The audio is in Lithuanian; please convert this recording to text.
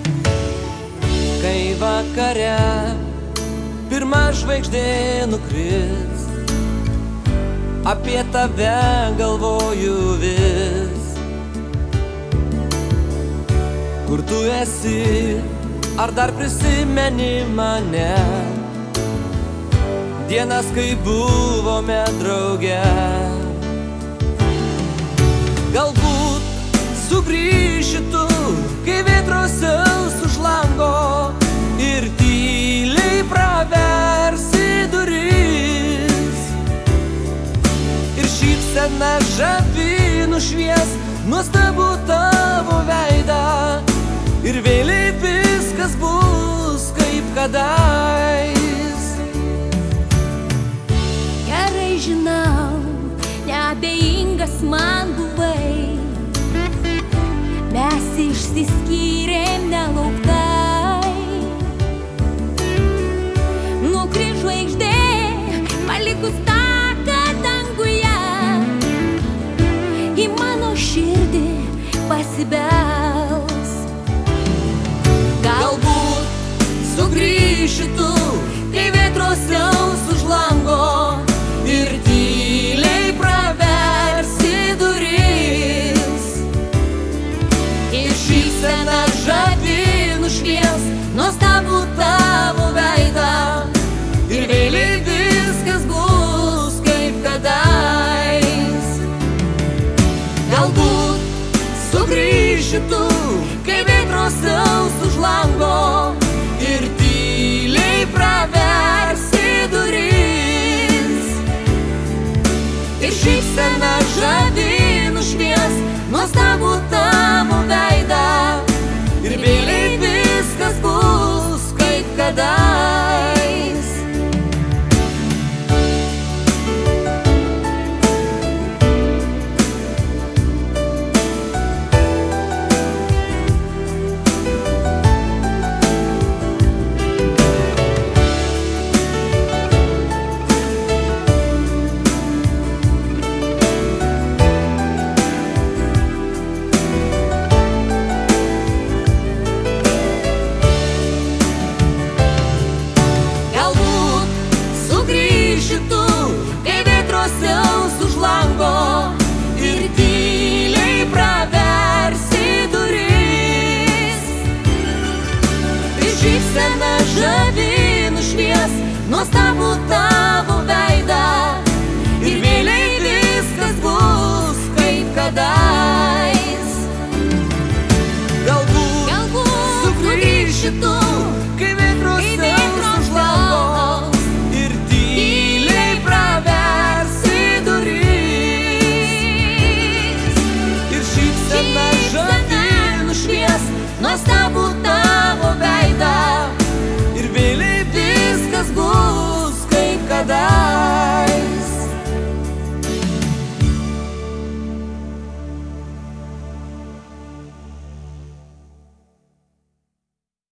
Kai vakare pirma žvaigždė nukris, apie tave galvoju vis. Kur tu esi, ar dar prisimeni mane? Dienas, kai buvome drauge. Galbūt sugrįši tu, kai vėtros siaus už lango ir tyliai praversi duris. Ir šypsena žavi nušvies nuostabų tavo veidą, ir vėliai viskas bus kaip kadais. Gerai žinau, neabejingas man buvai, mes išsiskyrėm nelauktai. Nukris žvaigždė, palikus taką danguje, į mano širdį pasibels. Galbūt sugrįši tu, kai vėtros siaus už lango ir tyliai praversi duris. Ir šypsena žavi nušvies nuostabų tavo veidą, ir vėliai viskas bus kaip kadais. Galbūt sugrįši tu, kai vėtros siaus už lango ir tyliai praversi duris. Ir šypsena žavi nušvies nuostabų tavo veidą, ir vėliai viskas bus kaip kadais. Siaus už lango ir tyliai praversi duris. Ir šypsena žavi nušvies nuostabų tavo veidą, ir vėliai viskas bus kaip kadais. Galbūt sugrįši tu,